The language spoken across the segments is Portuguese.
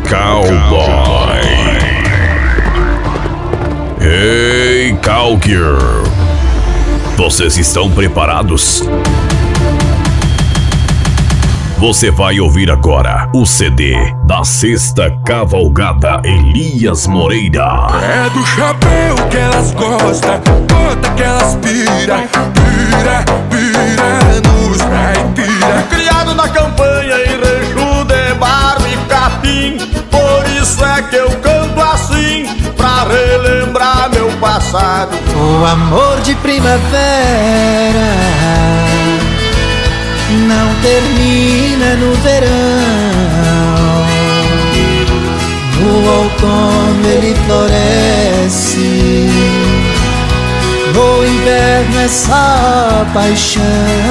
Cowboy. Hey, Cowgear! Vocês estão preparados? Você vai ouvir agora o CD da Sexta Cavalgada Elias Moreira. É do chapéu que elas gostam, bota que elas pira, pira, pira nos caipira. Criado na campanha em Reju de Barro e Capim, por isso é que eu canto assim, pra relembrar meu passado. O amor de primavera não termina no verão. No outono ele floresce, no inverno é só paixão.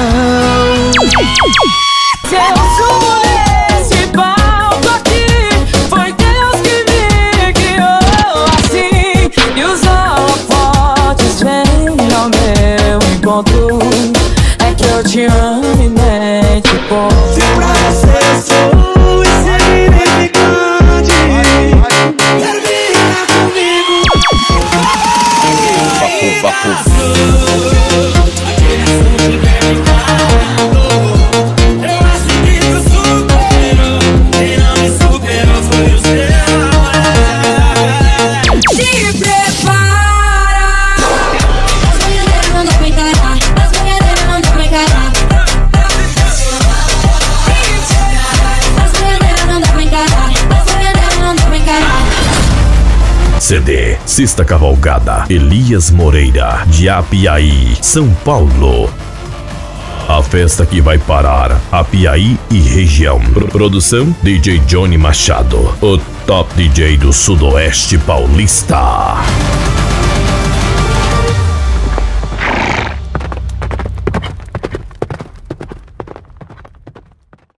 Se eu subo nesse palco aqui, foi Deus que me guiou assim. E os holofotes vêm ao meu encontro. É que eu te amo e nem te conto. Se pra você eu sou insignificante, termina comigo. Eu acho que tu superou, quem não me superou foi o seu. Se prepara. As mulheres não dá pra encarar, as mulheres não dá pra encarar. As mulheres não dá pra encarar, as mulheres não dá pra encarar. CD Sexta Cavalgada Elias Moreira, de Apiaí, São Paulo. A festa que vai parar Apiaí e região. Produção DJ Johnny Machado, o top DJ do Sudoeste Paulista.